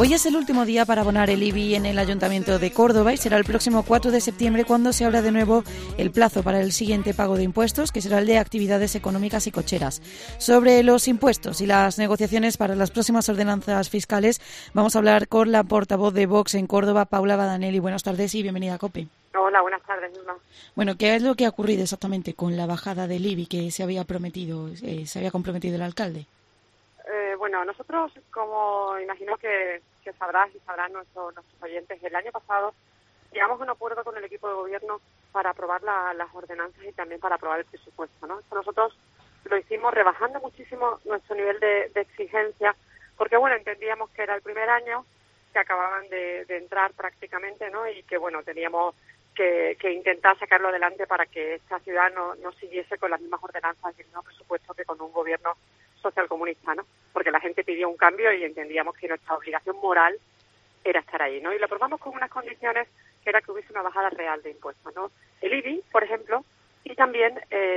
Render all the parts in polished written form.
Hoy es el último día para abonar el IBI en el Ayuntamiento de Córdoba y será el próximo 4 de septiembre cuando se abra de nuevo el plazo para el siguiente pago de impuestos, que será el de actividades económicas y cocheras. Sobre los impuestos y las negociaciones para las próximas ordenanzas fiscales, vamos a hablar con la portavoz de Vox en Córdoba, Paula Badanelli. Buenas tardes y bienvenida a COPE. Hola, buenas tardes, Vilma. Bueno, ¿qué es lo que ha ocurrido exactamente con la bajada del IBI que se había comprometido el alcalde? Bueno, nosotros, como imagino que sabrán nuestros oyentes, el año pasado llegamos a un acuerdo con el equipo de gobierno para aprobar las ordenanzas y también para aprobar el presupuesto, ¿no? Esto nosotros lo hicimos rebajando muchísimo nuestro nivel de exigencia, porque, bueno, entendíamos que era el primer año, que acababan de entrar prácticamente, ¿no? Y que, bueno, teníamos que intentar sacarlo adelante para que esta ciudad no siguiese con las mismas ordenanzas y el mismo presupuesto que con un gobierno socialcomunista, ¿no? Porque la gente pidió un cambio y entendíamos que nuestra obligación moral era estar ahí, ¿no? Y lo aprobamos con unas condiciones que era que hubiese una bajada real de impuestos, ¿no? El IBI, por ejemplo, y también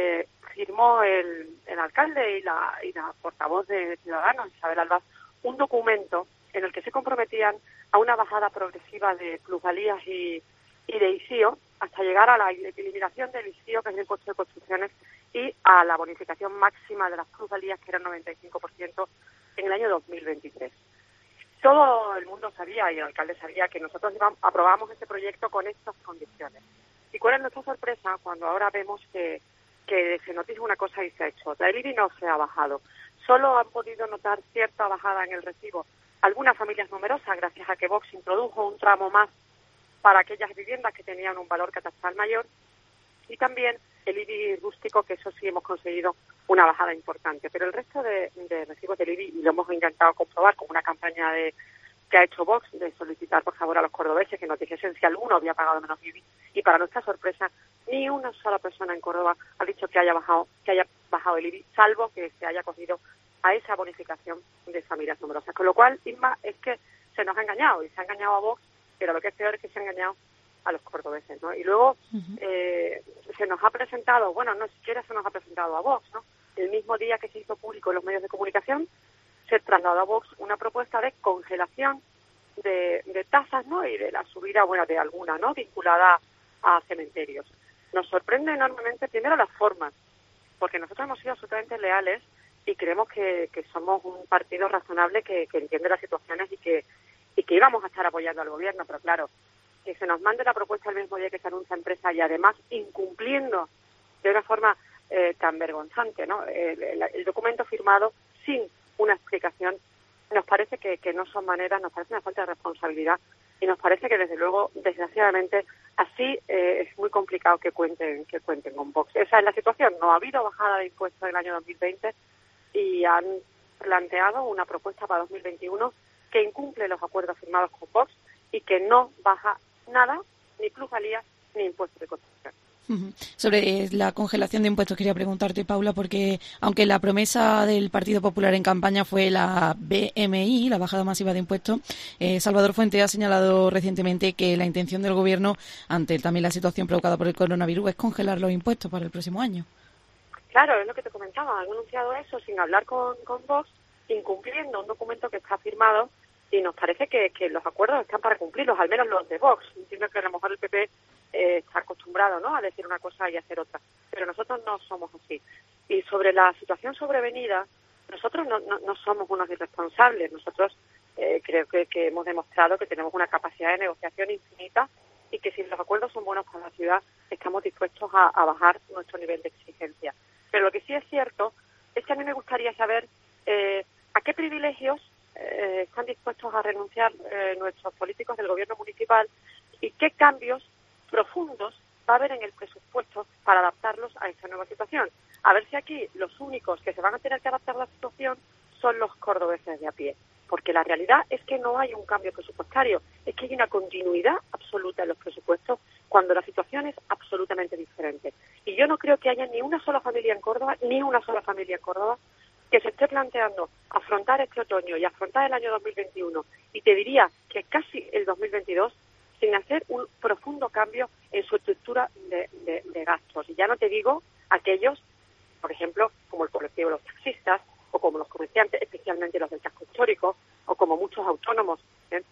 firmó el alcalde y la portavoz de Ciudadanos, Isabel Albaz, un documento en el que se comprometían a una bajada progresiva de plusvalías y de ICIO hasta llegar a la eliminación del ICIO, que es el impuesto de construcciones, y a la bonificación máxima de las plusvalías, que era el 95% en el año 2023. Todo el mundo sabía, y el alcalde sabía, que nosotros aprobamos este proyecto con estas condiciones. ¿Y cuál es nuestra sorpresa cuando ahora vemos que se nos dice una cosa y se ha hecho? La IBI no se ha bajado. Solo han podido notar cierta bajada en el recibo algunas familias numerosas, gracias a que Vox introdujo un tramo más para aquellas viviendas que tenían un valor catastral mayor, y también el IBI rústico, que eso sí hemos conseguido una bajada importante. Pero el resto de recibos del IBI, y lo hemos intentado comprobar con una campaña que ha hecho Vox, de solicitar por favor a los cordobeses que nos dijesen si alguno había pagado menos IBI, y para nuestra sorpresa, ni una sola persona en Córdoba ha dicho que haya bajado el IBI, salvo que se haya cogido a esa bonificación de familias numerosas. Con lo cual, Isma, es que se nos ha engañado, y se ha engañado a Vox, pero lo que es peor es que se ha engañado a los cordobeses, ¿no? Y luego se nos ha presentado, bueno, no siquiera se nos ha presentado a Vox, ¿no? El mismo día que se hizo público en los medios de comunicación, se trasladó a Vox una propuesta de congelación de tasas, ¿no? Y de la subida, bueno, de alguna, ¿no? Vinculada a cementerios. Nos sorprende enormemente, primero, las formas, porque nosotros hemos sido absolutamente leales y creemos que somos un partido razonable que entiende las situaciones y que íbamos a estar apoyando al gobierno, pero claro, que se nos mande la propuesta el mismo día que se anuncia empresa y además incumpliendo de una forma tan vergonzante, ¿no? El documento firmado sin una explicación, nos parece que no son maneras, nos parece una falta de responsabilidad y nos parece que desde luego, desgraciadamente, así es muy complicado que cuenten con Vox. Esa es la situación. No ha habido bajada de impuestos en el año 2020 y han planteado una propuesta para 2021 que incumple los acuerdos firmados con Vox y que no baja nada, ni plusvalías, ni impuestos de construcción. Sobre la congelación de impuestos quería preguntarte, Paula, porque aunque la promesa del Partido Popular en campaña fue la BMI, la bajada masiva de impuestos, Salvador Fuente ha señalado recientemente que la intención del Gobierno, ante también la situación provocada por el coronavirus, es congelar los impuestos para el próximo año. Claro, es lo que te comentaba, han anunciado eso sin hablar con Vox, incumpliendo un documento que está firmado, y nos parece que los acuerdos están para cumplirlos, al menos los de Vox. Entiendo que a lo mejor el PP está acostumbrado, ¿no?, a decir una cosa y hacer otra, pero nosotros no somos así. Y sobre la situación sobrevenida, nosotros no somos unos irresponsables. Nosotros creo que hemos demostrado que tenemos una capacidad de negociación infinita y que si los acuerdos son buenos para la ciudad, estamos dispuestos a bajar nuestro nivel de exigencia. Pero lo que sí es cierto es que a mí me gustaría saber a qué privilegios están dispuestos a renunciar nuestros políticos del gobierno municipal y qué cambios profundos va a haber en el presupuesto para adaptarlos a esta nueva situación. A ver si aquí los únicos que se van a tener que adaptar a la situación son los cordobeses de a pie, porque la realidad es que no hay un cambio presupuestario, es que hay una continuidad absoluta en los presupuestos cuando la situación es absolutamente diferente. Y yo no creo que haya ni una sola familia en Córdoba que se esté planteando afrontar este otoño y afrontar el año 2021, y te diría que casi el 2022, sin hacer un profundo cambio en su estructura de gastos. Y ya no te digo aquellos, por ejemplo, como el colectivo de los taxistas, o como los comerciantes, especialmente los del casco histórico, o como muchos autónomos,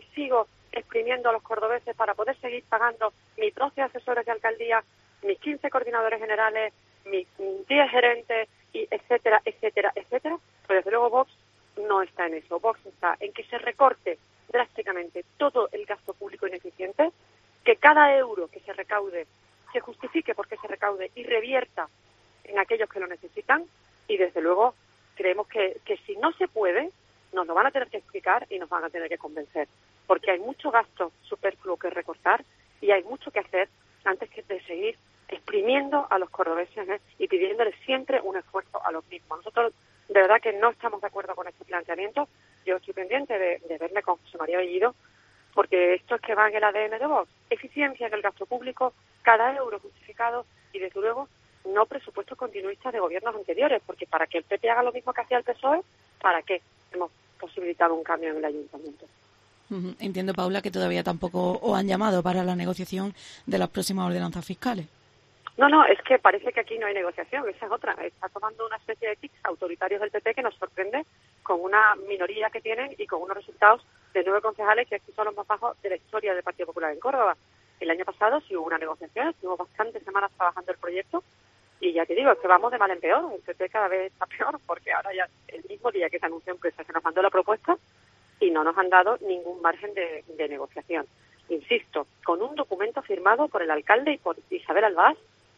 sigo exprimiendo a los cordobeses para poder seguir pagando mis 12 asesores de alcaldía, mis 15 coordinadores generales, mis 10 gerentes, y etcétera, etcétera, etcétera, pues desde luego Vox no está en eso. Vox está en que se recorte drásticamente todo el gasto público ineficiente, que cada euro que se recaude se justifique por qué se recaude y revierta en aquellos que lo necesitan, y desde luego creemos que si no se puede, nos lo van a tener que explicar y nos van a tener que convencer, porque hay mucho gasto superfluo que recortar y hay mucho que hacer antes de seguir exprimiendo a los cordobeses, y pidiéndoles siempre un esfuerzo a los mismos. Nosotros de verdad que no estamos de acuerdo con este planteamiento. Yo estoy pendiente de verme con José María Bellido, porque esto es que va en el ADN de Vox. Eficiencia en el gasto público, cada euro justificado, y desde luego no presupuestos continuistas de gobiernos anteriores, porque para que el PP haga lo mismo que hacía el PSOE, ¿para qué hemos posibilitado un cambio en el ayuntamiento? Entiendo, Paula, que todavía tampoco os han llamado para la negociación de las próximas ordenanzas fiscales. No, es que parece que aquí no hay negociación, esa es otra. Está tomando una especie de tics autoritarios del PP que nos sorprende, con una minoría que tienen y con unos resultados de 9 concejales que son los más bajos de la historia del Partido Popular en Córdoba. El año pasado sí hubo una negociación, estuvimos bastantes semanas trabajando el proyecto, y ya te digo, es que vamos de mal en peor. El PP cada vez está peor, porque ahora ya el mismo día que se anunció empresa se nos mandó la propuesta y no nos han dado ningún margen de negociación. Insisto, con un documento firmado por el alcalde y por Isabel Albás,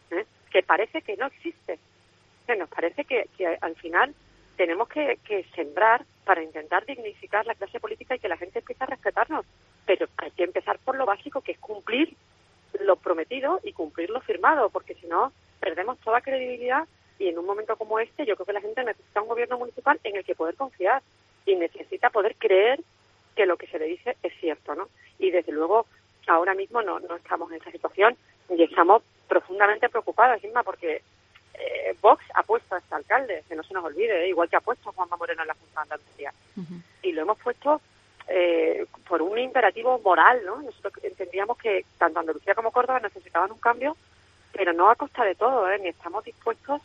que parece que no existe. Nos parece que al final tenemos que sembrar para intentar dignificar la clase política y que la gente empiece a respetarnos. Pero hay que empezar por lo básico, que es cumplir lo prometido y cumplir lo firmado, porque si no, perdemos toda credibilidad, y en un momento como este yo creo que la gente necesita un gobierno municipal en el que poder confiar y necesita poder creer que lo que se le dice es cierto, ¿no? Y desde luego ahora mismo no estamos en esa situación y estamos profundamente preocupados, Inma, porque Vox ha puesto a este alcalde, que no se nos olvide, igual que ha puesto a Juanma Moreno en la Junta de Andalucía. Y lo hemos puesto por un imperativo moral, ¿no? Nosotros entendíamos que tanto Andalucía como Córdoba necesitaban un cambio, pero no a costa de todo, ni estamos dispuestos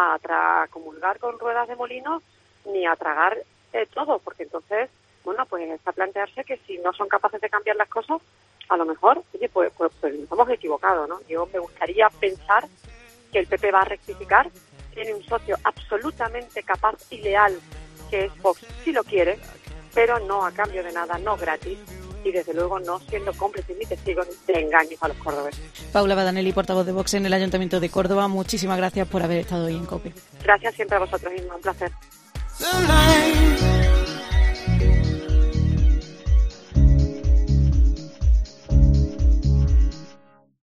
a comulgar con ruedas de molino ni a tragar todo, porque entonces, bueno, pues está plantearse que si no son capaces de cambiar las cosas, a lo mejor, oye, pues nos hemos equivocado, ¿no? Yo me gustaría pensar que el PP va a rectificar, tiene un socio absolutamente capaz y leal, que es Vox, si lo quiere, pero no a cambio de nada, no gratis, y desde luego no siendo cómplices ni testigos de engaños a los cordobeses. Paula Badanelli, portavoz de Vox en el Ayuntamiento de Córdoba, muchísimas gracias por haber estado hoy en COPE. Gracias siempre a vosotros, Inma, un placer.